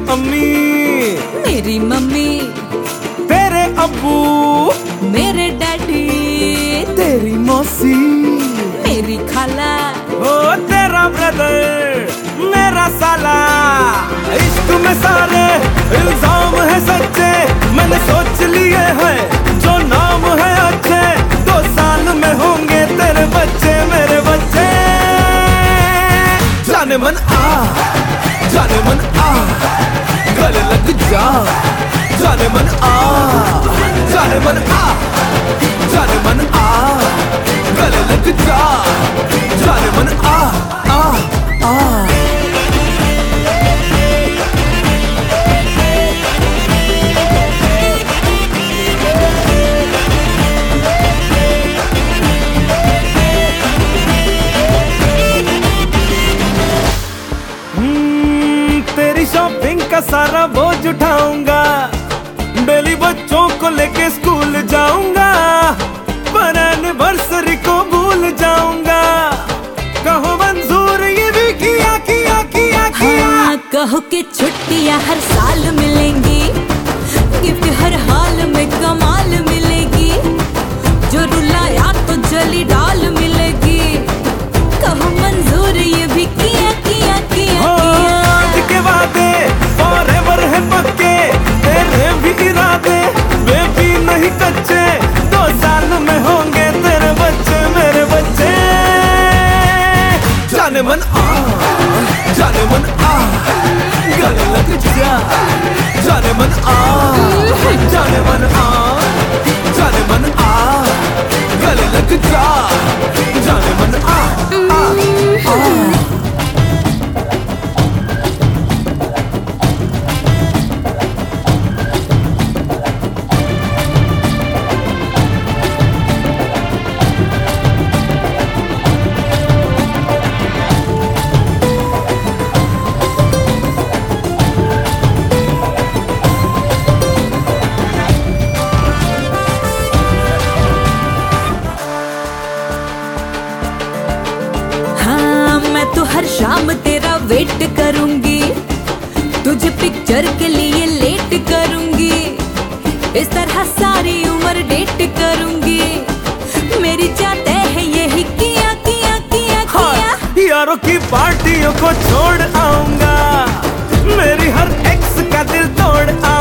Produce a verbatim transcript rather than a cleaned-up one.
अम्मी, मेरी मम्मी, तेरे अब्बू, मेरे डैडी, तेरी मौसी, मेरी खाला, ओ तेरा ब्रदर, मेरा साला। इश्क में सारे इल्जाम है सच्चे, मैंने सोच लिए हैं जो नाम है अच्छे। दो साल में होंगे तेरे बच्चे मेरे बच्चे। जाने मन आ, जाने मन आ, गले लग जा। जाने मन आ, जाने मन आ, जाने मन आ, गले लग जा। जाने मन आ, आ, आ। तेरी शॉपिंग का सारा बोझ उठाऊंगा, डेली बच्चों को लेके स्कूल जाऊंगा, पर एनिवर्सरी को भूल जाऊंगा। कहो मंजूर ये भी किया किया किया किया। हाँ, कहो कि छुट्टियां हर साल मिलेंगी, गिफ्ट हर हाल में कमाल मिलेगी, जो रुलाया तो जली डाल मिलेगी। कहो मंजूर ये भी किया किया किया किया। के वादे फॉरएवर है पक्के, तेरे भी इरादे बेबी नहीं कच्चे। दो साल में होंगे तेरे बच्चे मेरे बच्चे। जाने मन आ, जाने मन आ, गले लग जा। जाने मन आ, जाने मन आ, जाने मन आ, गले लग जा। जाने मन आ, आ, आ। तो हर शाम तेरा वेट करूंगी, तुझे पिक्चर के लिए लेट करूंगी, इस तरह सारी उम्र डेट करूंगी। मेरी चाहते है यही किया किया किया किया। यारों की पार्टियों को छोड़ आऊंगा, मेरी हर एक्स का दिल तोड़ आऊंगा।